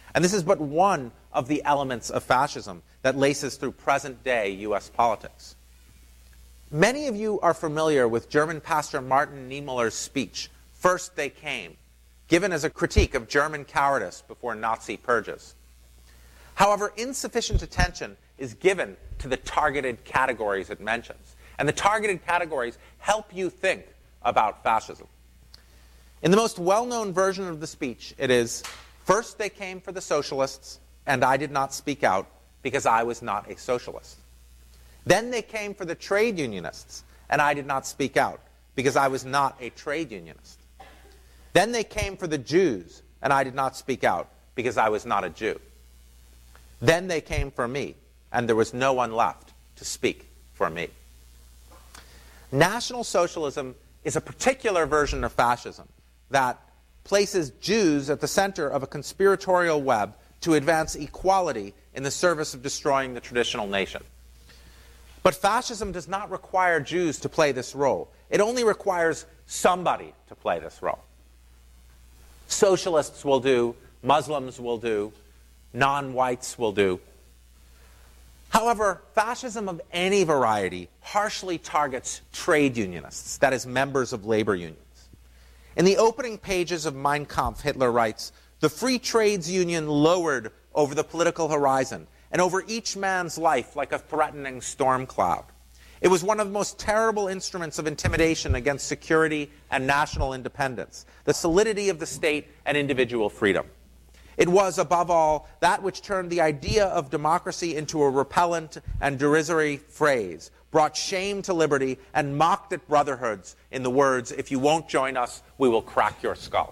And this is but one of the elements of fascism that laces through present-day U.S. politics. Many of you are familiar with German pastor Martin Niemöller's speech, First They Came, given as a critique of German cowardice before Nazi purges. However, insufficient attention is given to the targeted categories it mentions. And the targeted categories help you think about fascism. In the most well-known version of the speech, it is, first they came for the socialists, and I did not speak out because I was not a socialist. Then they came for the trade unionists, and I did not speak out because I was not a trade unionist. Then they came for the Jews, and I did not speak out because I was not a Jew. Then they came for me, and there was no one left to speak for me. National Socialism is a particular version of fascism that places Jews at the center of a conspiratorial web to advance equality in the service of destroying the traditional nation. But fascism does not require Jews to play this role. It only requires somebody to play this role. Socialists will do, Muslims will do, non-whites will do. However, fascism of any variety harshly targets trade unionists, that is, members of labor unions. In the opening pages of Mein Kampf, Hitler writes, "The free trades union lowered over the political horizon and over each man's life like a threatening storm cloud. It was one of the most terrible instruments of intimidation against security and national independence, the solidity of the state and individual freedom. It was, above all, that which turned the idea of democracy into a repellent and derisory phrase, brought shame to liberty, and mocked at brotherhoods in the words, 'If you won't join us, we will crack your skull.'"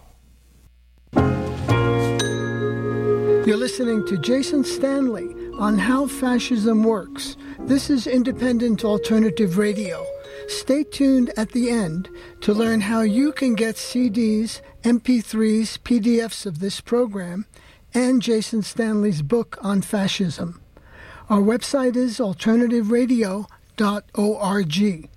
You're listening to Jason Stanley on How Fascism Works. This is Independent Alternative Radio. Stay tuned at the end to learn how you can get CDs, MP3s, PDFs of this program, and Jason Stanley's book on fascism. Our website is alternativeradio.org.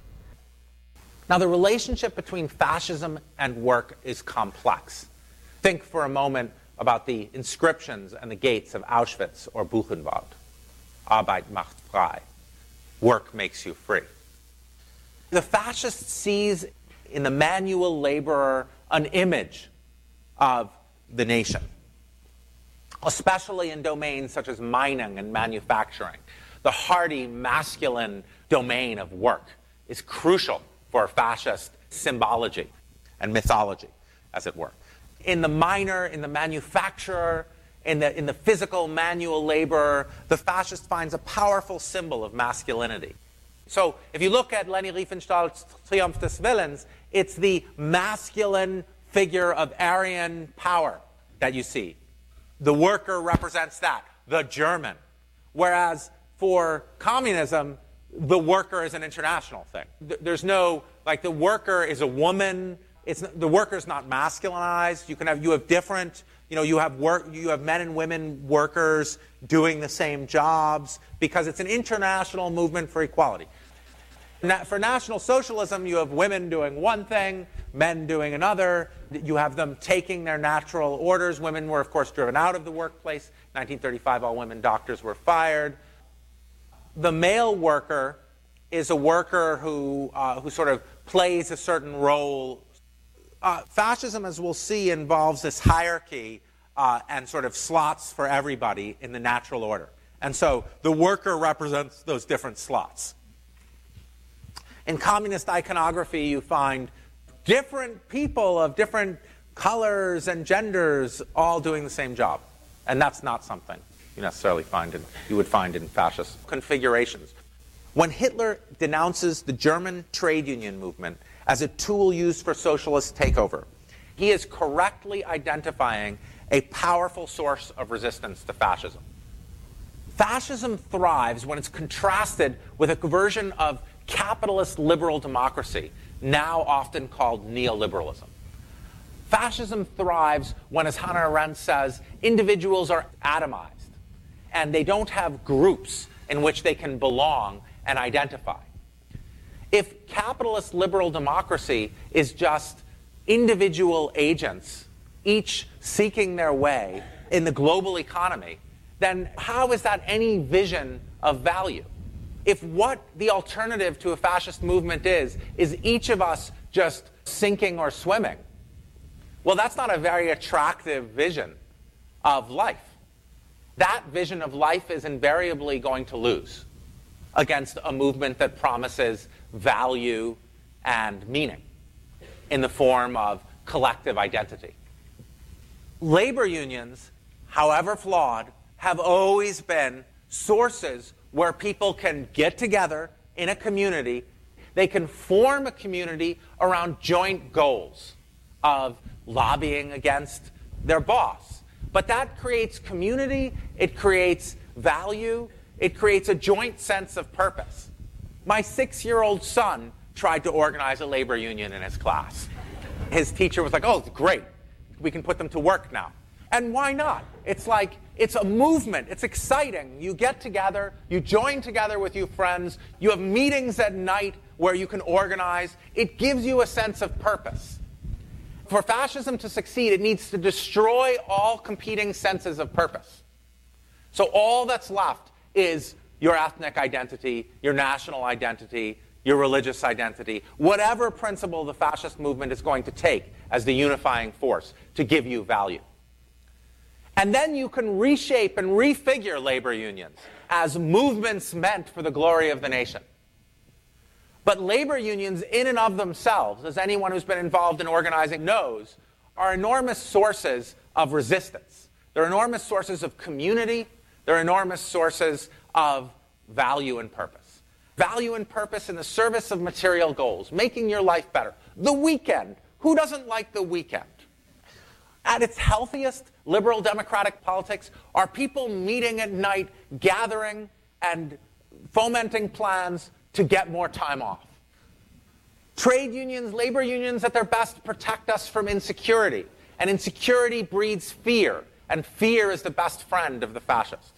Now, the relationship between fascism and work is complex. Think for a moment about the inscriptions and the gates of Auschwitz or Buchenwald. Arbeit macht frei. Work makes you free. The fascist sees in the manual laborer an image of the nation, especially in domains such as mining and manufacturing. The hardy, masculine domain of work is crucial for fascist symbology and mythology, as it were. In the miner, in the manufacturer, in the physical manual laborer, the fascist finds a powerful symbol of masculinity. So if you look at Leni Riefenstahl's Triumph des Willens, it's the masculine figure of Aryan power that you see. The worker represents that, the German. Whereas for communism, the worker is an international thing. There's no, like, the worker is a woman. The worker is not masculinized. You have different, you have men and women workers doing the same jobs because it's an international movement for equality. For National Socialism, you have women doing one thing, men doing another. You have them taking their natural orders. Women were, of course, driven out of the workplace. 1935, all women doctors were fired. The male worker is a worker who sort of plays a certain role. Fascism, as we'll see, involves this hierarchy and sort of slots for everybody in the natural order. And so the worker represents those different slots. In communist iconography, you find different people of different colors and genders all doing the same job. And that's not something you necessarily would find in fascist configurations. When Hitler denounces the German trade union movement as a tool used for socialist takeover, he is correctly identifying a powerful source of resistance to fascism. Fascism thrives when it's contrasted with a version of capitalist liberal democracy, now often called neoliberalism. Fascism thrives when, as Hannah Arendt says, individuals are atomized, and they don't have groups in which they can belong and identify. If capitalist liberal democracy is just individual agents, each seeking their way in the global economy, then how is that any vision of value? If what the alternative to a fascist movement is each of us just sinking or swimming, well, that's not a very attractive vision of life. That vision of life is invariably going to lose against a movement that promises value and meaning in the form of collective identity. Labor unions, however flawed, have always been sources where people can get together in a community. They can form a community around joint goals of lobbying against their boss. But that creates community, it creates value, it creates a joint sense of purpose. My 6-year-old son tried to organize a labor union in his class. His teacher was like, oh, great, we can put them to work now. And why not? It's like, it's a movement. It's exciting. You get together, you join together with your friends, you have meetings at night where you can organize. It gives you a sense of purpose. For fascism to succeed, it needs to destroy all competing senses of purpose. So all that's left is your ethnic identity, your national identity, your religious identity, whatever principle the fascist movement is going to take as the unifying force to give you value. And then you can reshape and refigure labor unions as movements meant for the glory of the nation. But labor unions in and of themselves, as anyone who's been involved in organizing knows, are enormous sources of resistance. They're enormous sources of community. They're enormous sources of value and purpose. Value and purpose in the service of material goals, making your life better. The weekend. Who doesn't like the weekend? At its healthiest, liberal democratic politics are people meeting at night, gathering and fomenting plans to get more time off. Trade unions, labor unions at their best protect us from insecurity. And insecurity breeds fear, and fear is the best friend of the fascist.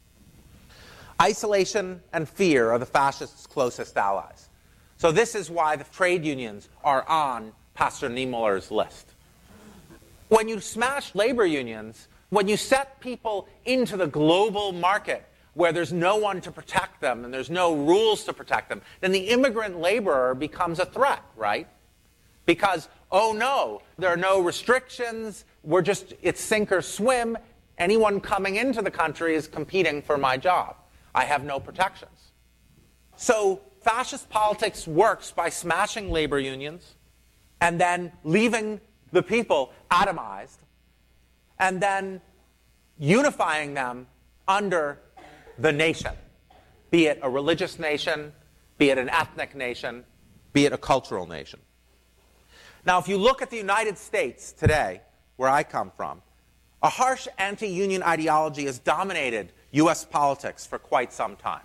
Isolation and fear are the fascists' closest allies. So this is why the trade unions are on Pastor Niemöller's list. When you smash labor unions, when you set people into the global market where there's no one to protect them and there's no rules to protect them, then the immigrant laborer becomes a threat, right? Because, oh no, there are no restrictions, it's sink or swim. Anyone coming into the country is competing for my job. I have no protections. So fascist politics works by smashing labor unions and then leaving the people atomized and then unifying them under the nation, be it a religious nation, be it an ethnic nation, be it a cultural nation. Now, if you look at the United States today, where I come from, a harsh anti-union ideology has dominated U.S. politics for quite some time.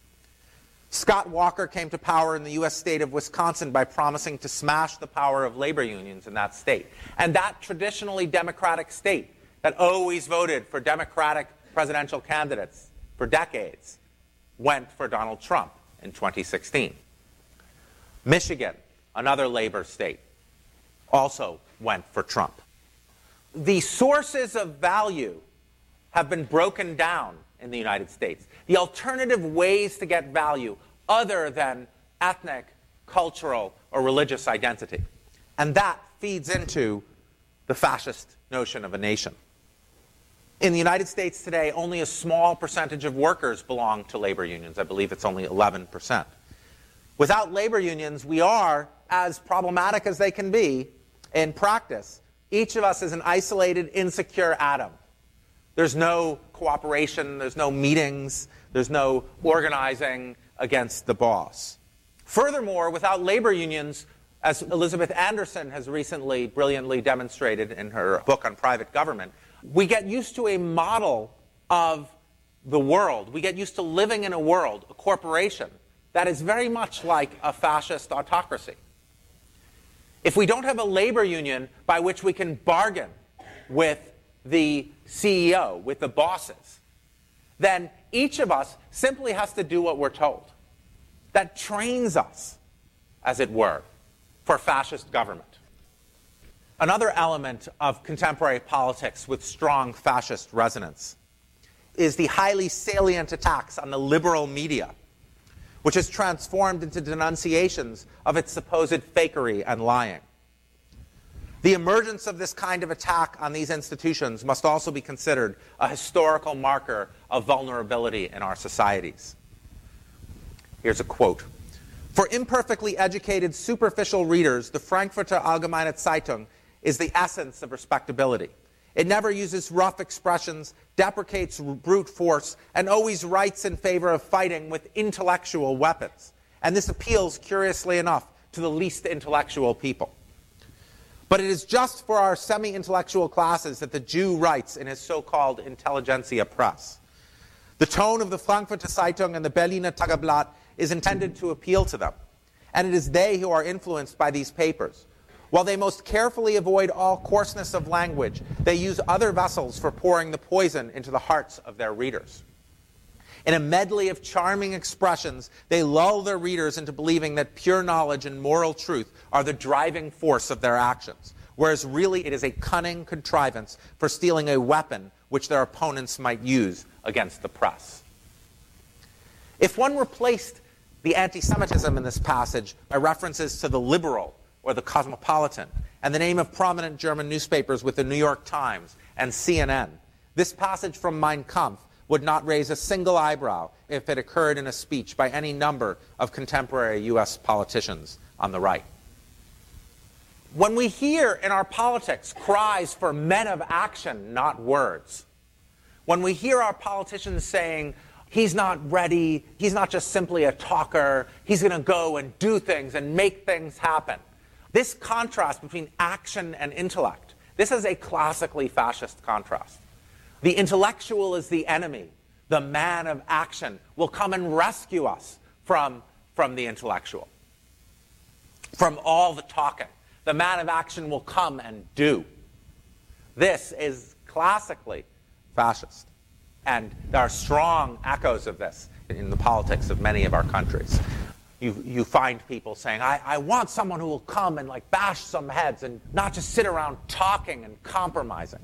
Scott Walker came to power in the U.S. state of Wisconsin by promising to smash the power of labor unions in that state. And that traditionally democratic state that always voted for Democratic presidential candidates for decades went for Donald Trump in 2016. Michigan, another labor state, also went for Trump. The sources of value have been broken down in the United States. The alternative ways to get value other than ethnic, cultural, or religious identity. And that feeds into the fascist notion of a nation. In the United States today, only a small percentage of workers belong to labor unions. I believe it's only 11%. Without labor unions, we are, as problematic as they can be in practice, each of us is an isolated, insecure atom. There's no cooperation, there's no meetings, there's no organizing against the boss. Furthermore, without labor unions, as Elizabeth Anderson has recently brilliantly demonstrated in her book on private government, we get used to a model of the world. We get used to living in a world, a corporation, that is very much like a fascist autocracy. If we don't have a labor union by which we can bargain with the CEO, with the bosses, then each of us simply has to do what we're told. That trains us, as it were, for fascist government. Another element of contemporary politics with strong fascist resonance is the highly salient attacks on the liberal media, which has transformed into denunciations of its supposed fakery and lying. The emergence of this kind of attack on these institutions must also be considered a historical marker of vulnerability in our societies. Here's a quote. For imperfectly educated, superficial readers, the Frankfurter Allgemeine Zeitung is the essence of respectability. It never uses rough expressions, deprecates brute force, and always writes in favor of fighting with intellectual weapons. And this appeals, curiously enough, to the least intellectual people. But it is just for our semi-intellectual classes that the Jew writes in his so-called intelligentsia press. The tone of the Frankfurter Zeitung and the Berliner Tageblatt is intended to appeal to them. And it is they who are influenced by these papers. While they most carefully avoid all coarseness of language, they use other vessels for pouring the poison into the hearts of their readers. In a medley of charming expressions, they lull their readers into believing that pure knowledge and moral truth are the driving force of their actions, whereas really it is a cunning contrivance for stealing a weapon which their opponents might use against the press. If one replaced the anti-Semitism in this passage by references to the liberal or the Cosmopolitan, and the name of prominent German newspapers with the New York Times and CNN, this passage from Mein Kampf would not raise a single eyebrow if it occurred in a speech by any number of contemporary U.S. politicians on the right. When we hear in our politics cries for men of action, not words, when we hear our politicians saying, he's not ready, he's not just simply a talker, he's going to go and do things and make things happen, this contrast between action and intellect, this is a classically fascist contrast. The intellectual is the enemy. The man of action will come and rescue us from the intellectual, from all the talking. The man of action will come and do. This is classically fascist. And there are strong echoes of this in the politics of many of our countries. You find people saying, I want someone who will come and bash some heads and not just sit around talking and compromising.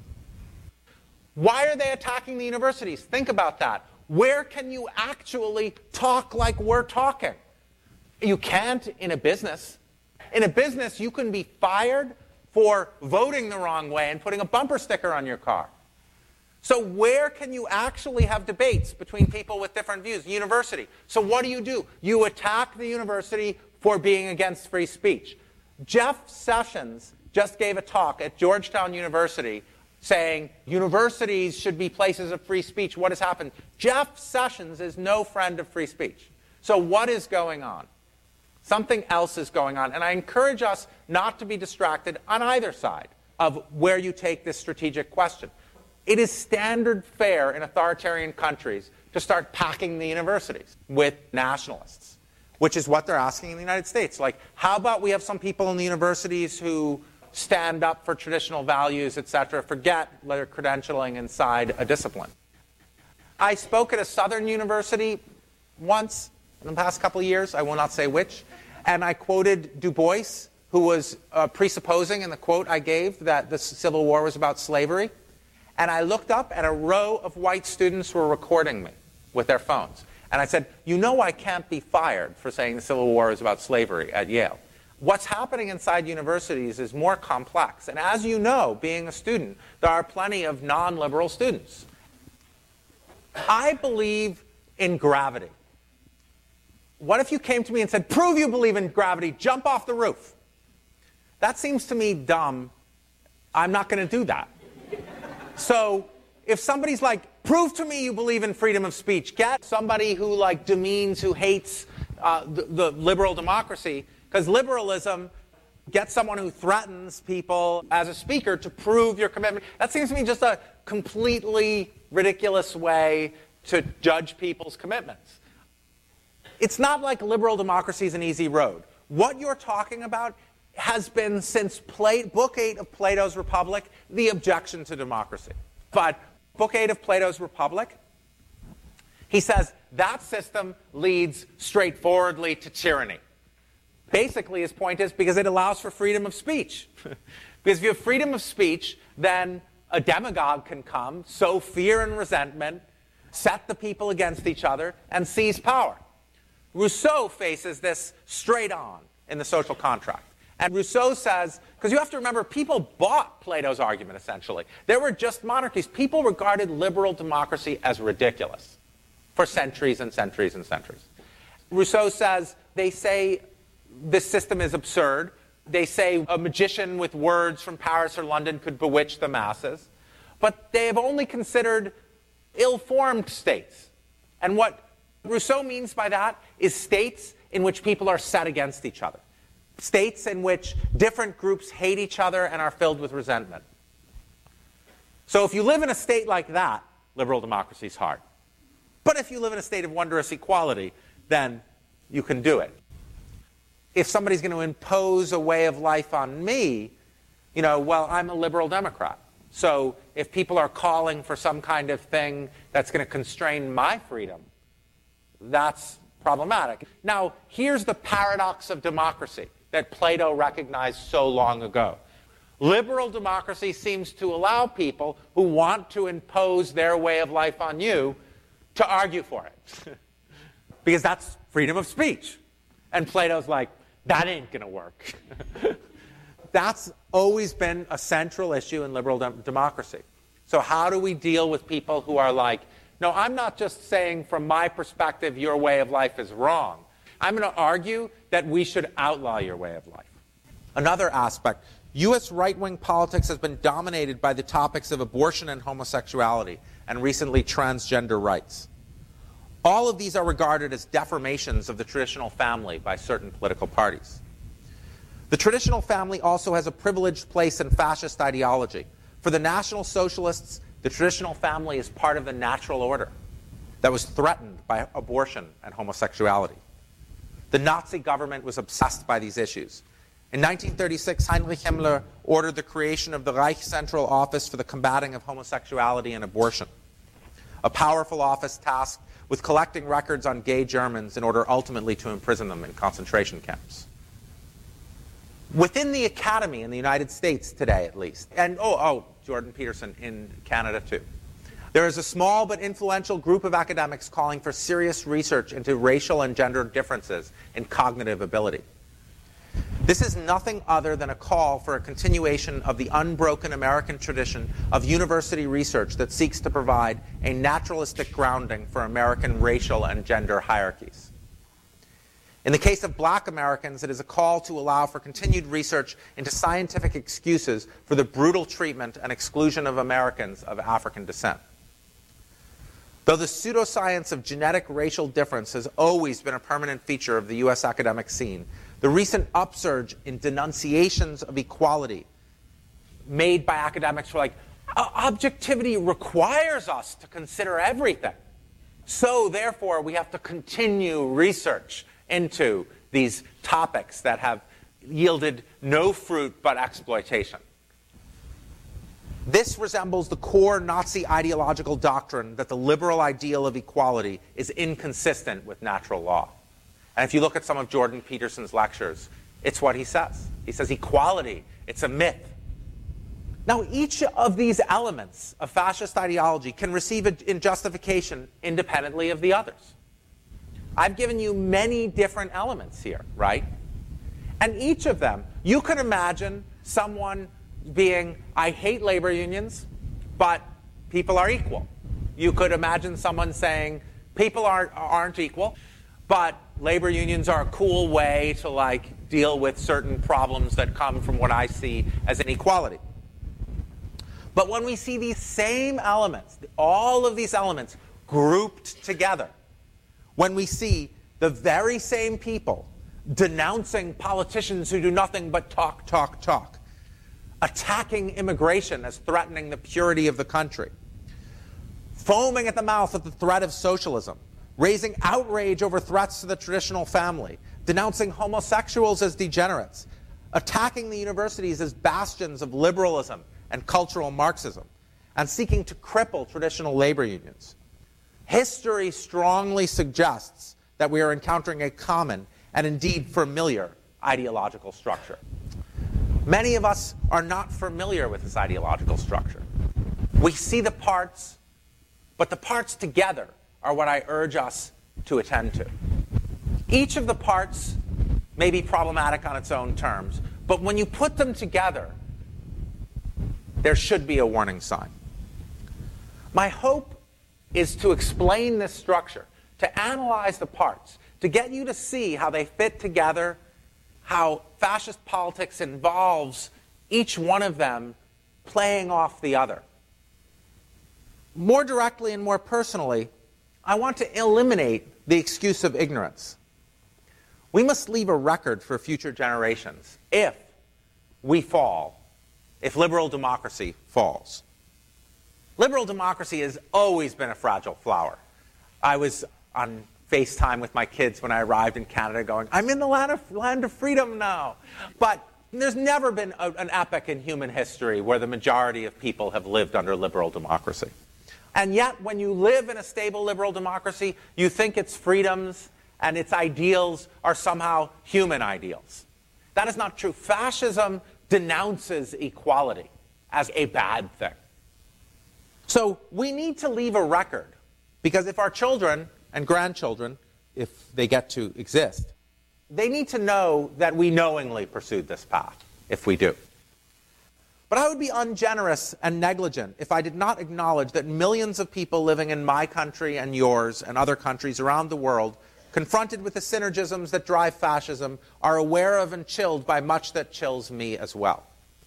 Why are they attacking the universities? Think about that. Where can you actually talk like we're talking? You can't in a business. In a business, you can be fired for voting the wrong way and putting a bumper sticker on your car. So where can you actually have debates between people with different views? University. So what do? You attack the university for being against free speech. Jeff Sessions just gave a talk at Georgetown University saying universities should be places of free speech. What has happened? Jeff Sessions is no friend of free speech. So what is going on? Something else is going on. And I encourage us not to be distracted on either side of where you take this strategic question. It is standard fare in authoritarian countries to start packing the universities with nationalists, which is what they're asking in the United States. How about we have some people in the universities who stand up for traditional values, etc., forget their credentialing inside a discipline. I spoke at a Southern university once in the past couple of years, I will not say which, and I quoted Du Bois, who was presupposing in the quote I gave that the Civil War was about slavery. And I looked up, and a row of white students were recording me with their phones. And I said, I can't be fired for saying the Civil War is about slavery at Yale. What's happening inside universities is more complex. And as you know, being a student, there are plenty of non-liberal students. I believe in gravity. What if you came to me and said, prove you believe in gravity, jump off the roof? That seems to me dumb. I'm not going to do that. So if somebody's prove to me you believe in freedom of speech, get somebody who demeans, who hates the liberal democracy, because liberalism gets someone who threatens people as a speaker to prove your commitment. That seems to me just a completely ridiculous way to judge people's commitments. It's not like liberal democracy is an easy road. What you're talking about has been since Book 8 of Plato's Republic, the objection to democracy. But Book 8 of Plato's Republic, he says that system leads straightforwardly to tyranny. Basically, his point is because it allows for freedom of speech. Because if you have freedom of speech, then a demagogue can come, sow fear and resentment, set the people against each other, and seize power. Rousseau faces this straight on in the social contract. And Rousseau says, because you have to remember, people bought Plato's argument, essentially. There were just monarchies. People regarded liberal democracy as ridiculous for centuries and centuries and centuries. Rousseau says, they say this system is absurd. They say a magician with words from Paris or London could bewitch the masses. But they have only considered ill-formed states. And what Rousseau means by that is states in which people are set against each other. States in which different groups hate each other and are filled with resentment. So if you live in a state like that, liberal democracy is hard. But if you live in a state of wondrous equality, then you can do it. If somebody's going to impose a way of life on me, well, I'm a liberal Democrat. So if people are calling for some kind of thing that's going to constrain my freedom, that's problematic. Now, here's the paradox of democracy that Plato recognized so long ago. Liberal democracy seems to allow people who want to impose their way of life on you to argue for it. Because that's freedom of speech. And Plato's like, that ain't going to work. That's always been a central issue in liberal democracy. So how do we deal with people who are like, no, I'm not just saying from my perspective your way of life is wrong. I'm going to argue that we should outlaw your way of life. Another aspect, U.S. right-wing politics has been dominated by the topics of abortion and homosexuality, and recently transgender rights. All of these are regarded as deformations of the traditional family by certain political parties. The traditional family also has a privileged place in fascist ideology. For the National Socialists, the traditional family is part of the natural order that was threatened by abortion and homosexuality. The Nazi government was obsessed by these issues. In 1936, Heinrich Himmler ordered the creation of the Reich Central Office for the Combating of Homosexuality and Abortion, a powerful office tasked with collecting records on gay Germans in order ultimately to imprison them in concentration camps. Within the academy in the United States today, at least, and Jordan Peterson in Canada too, there is a small but influential group of academics calling for serious research into racial and gender differences in cognitive ability. This is nothing other than a call for a continuation of the unbroken American tradition of university research that seeks to provide a naturalistic grounding for American racial and gender hierarchies. In the case of black Americans, it is a call to allow for continued research into scientific excuses for the brutal treatment and exclusion of Americans of African descent. Though the pseudoscience of genetic racial difference has always been a permanent feature of the U.S. academic scene, the recent upsurge in denunciations of equality made by academics were like, objectivity requires us to consider everything. So therefore, we have to continue research into these topics that have yielded no fruit but exploitation. This resembles the core Nazi ideological doctrine that the liberal ideal of equality is inconsistent with natural law. And if you look at some of Jordan Peterson's lectures, it's what he says. He says equality, it's a myth. Now, each of these elements of fascist ideology can receive in justification independently of the others. I've given you many different elements here, right? And each of them, you can imagine someone being, I hate labor unions, but people are equal. You could imagine someone saying, people aren't equal, but labor unions are a cool way to deal with certain problems that come from what I see as inequality. But when we see these same elements, all of these elements grouped together, when we see the very same people denouncing politicians who do nothing but talk, talk, talk, attacking immigration as threatening the purity of the country, foaming at the mouth at the threat of socialism, raising outrage over threats to the traditional family, denouncing homosexuals as degenerates, attacking the universities as bastions of liberalism and cultural Marxism, and seeking to cripple traditional labor unions. History strongly suggests that we are encountering a common and indeed familiar ideological structure. Many of us are not familiar with this ideological structure. We see the parts, but the parts together are what I urge us to attend to. Each of the parts may be problematic on its own terms, but when you put them together, there should be a warning sign. My hope is to explain this structure, to analyze the parts, to get you to see how they fit together, how fascist politics involves each one of them playing off the other. More directly and more personally, I want to eliminate the excuse of ignorance. We must leave a record for future generations if we fall, if liberal democracy falls. Liberal democracy has always been a fragile flower. I was on FaceTime with my kids when I arrived in Canada going, I'm in the land of freedom now. But there's never been an epoch in human history where the majority of people have lived under liberal democracy. And yet, when you live in a stable liberal democracy, you think its freedoms and its ideals are somehow human ideals. That is not true. Fascism denounces equality as a bad thing. So we need to leave a record, because if our children and grandchildren, if they get to exist, they need to know that we knowingly pursued this path, if we do. But I would be ungenerous and negligent if I did not acknowledge that millions of people living in my country and yours and other countries around the world, confronted with the synergisms that drive fascism, are aware of and chilled by much that chills me as well.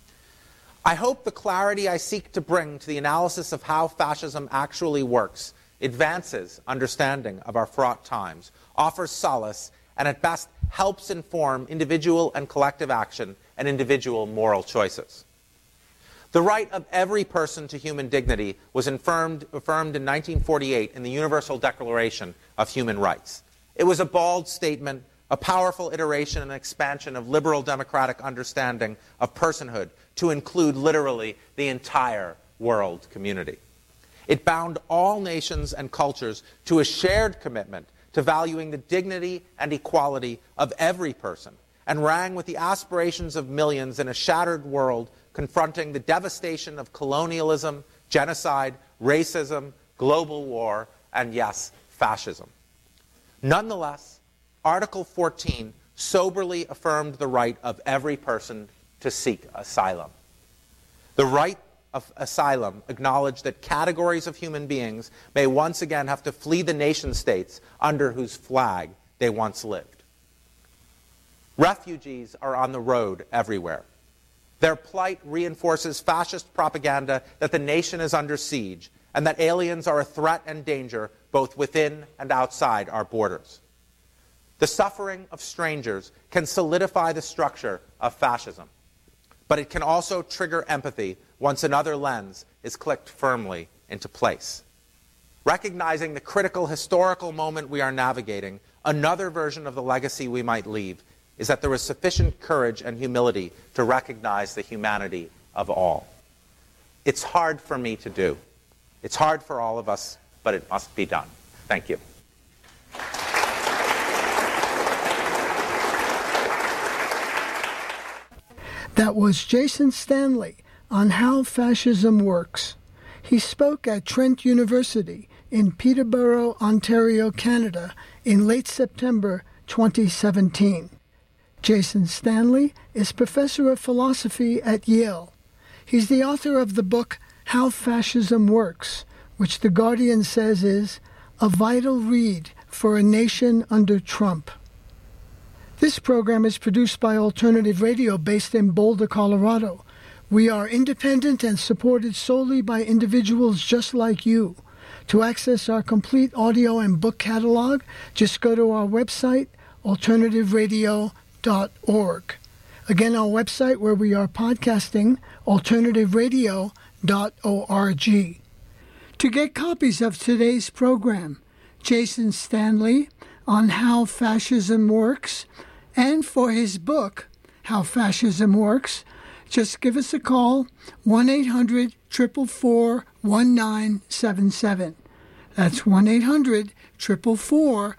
I hope the clarity I seek to bring to the analysis of how fascism actually works advances understanding of our fraught times, offers solace, and at best helps inform individual and collective action and individual moral choices. The right of every person to human dignity was affirmed in 1948 in the Universal Declaration of Human Rights. It was a bold statement, a powerful iteration and expansion of liberal democratic understanding of personhood to include literally the entire world community. It bound all nations and cultures to a shared commitment to valuing the dignity and equality of every person, and rang with the aspirations of millions in a shattered world confronting the devastation of colonialism, genocide, racism, global war, and yes, fascism. Nonetheless, Article 14 soberly affirmed the right of every person to seek asylum. The right of asylum acknowledged that categories of human beings may once again have to flee the nation-states under whose flag they once lived. Refugees are on the road everywhere. Their plight reinforces fascist propaganda that the nation is under siege and that aliens are a threat and danger both within and outside our borders. The suffering of strangers can solidify the structure of fascism, but it can also trigger empathy once another lens is clicked firmly into place. Recognizing the critical historical moment we are navigating, another version of the legacy we might leave is that there is sufficient courage and humility to recognize the humanity of all. It's hard for me to do. It's hard for all of us, but it must be done. Thank you. That was Jason Stanley on how fascism works. He spoke at Trent University in Peterborough, Ontario, Canada in late September 2017. Jason Stanley is professor of philosophy at Yale. He's the author of the book How Fascism Works, which The Guardian says is a vital read for a nation under Trump. This program is produced by Alternative Radio based in Boulder, Colorado. We are independent and supported solely by individuals just like you. To access our complete audio and book catalog, just go to our website, alternativeradio.org. Again, our website where we are podcasting, alternativeradio.org. To get copies of today's program, Jason Stanley on how fascism works, and for his book, How Fascism Works, just give us a call, 1-800-444-1977. That's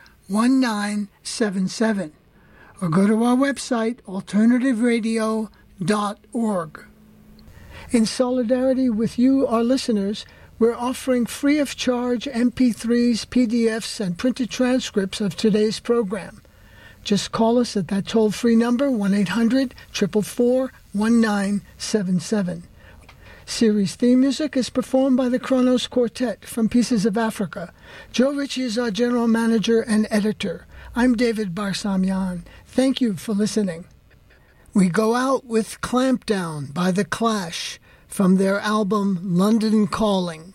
1-800-444-1977. Or go to our website, alternativeradio.org. In solidarity with you, our listeners, we're offering free of charge MP3s, PDFs, and printed transcripts of today's program. Just call us at that toll-free number, 1-800-444-1977. Series theme music is performed by the Kronos Quartet from Pieces of Africa. Joe Ritchie is our general manager and editor. I'm David Barsamian. Thank you for listening. We go out with Clampdown by The Clash from their album London Calling.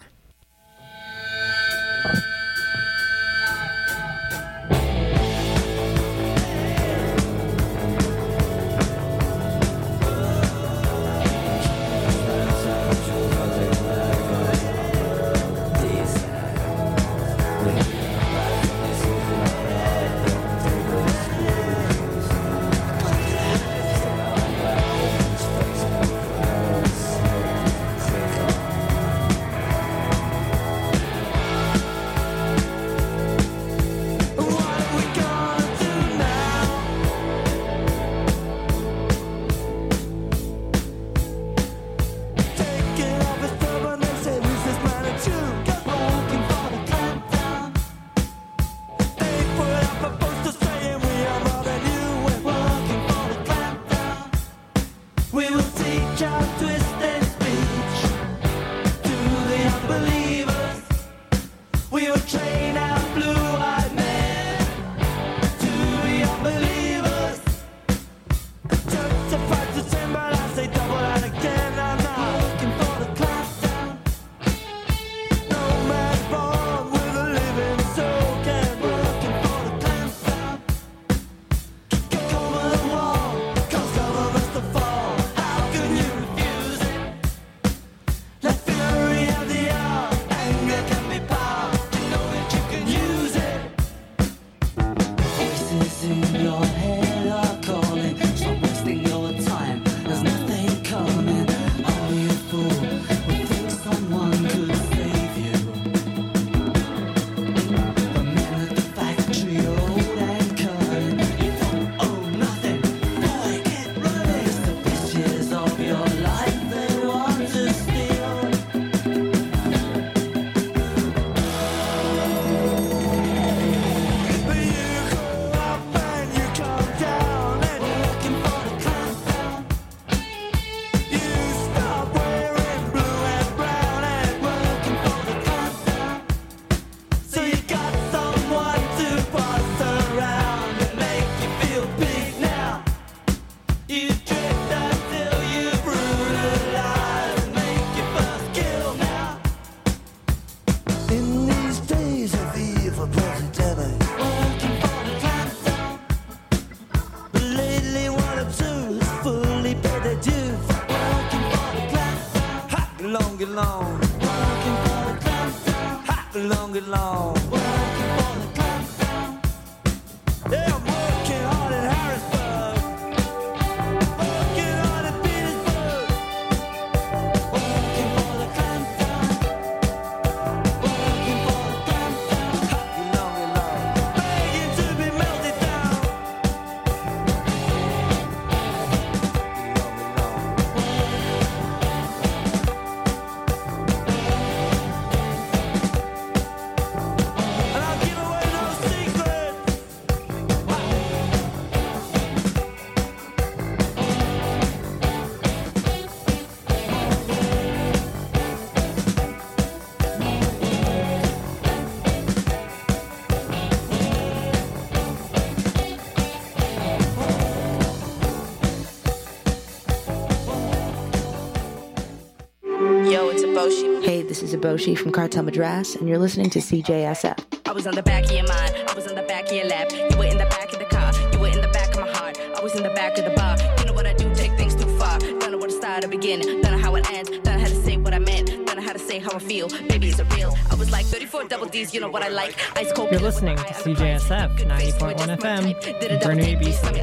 Hey, this is Aboshi from Cartel Madras, and you're listening to CJSF. I was on the back of your mind, I was on the back of your lap. You were in the back of the car, you were in the back of my heart. I was in the back of the bar. You know what I do, take things too far. Don't know where to start or begin, don't know how it ends. Don't know how to say what I meant, don't know how to say how I feel. Baby, is it real? I was like 34 double D's, you know what I like. Ice cold. You're listening to CJSF 90.1 FM in Burnaby,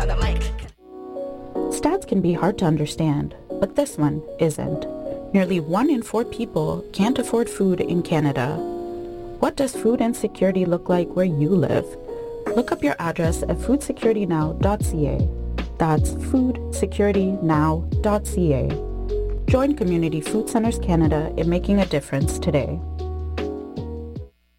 BC. Stats can be hard to understand, but this one isn't. Nearly 1 in 4 people can't afford food in Canada. What does food insecurity look like where you live? Look up your address at foodsecuritynow.ca. That's foodsecuritynow.ca. Join Community Food Centers Canada in making a difference today.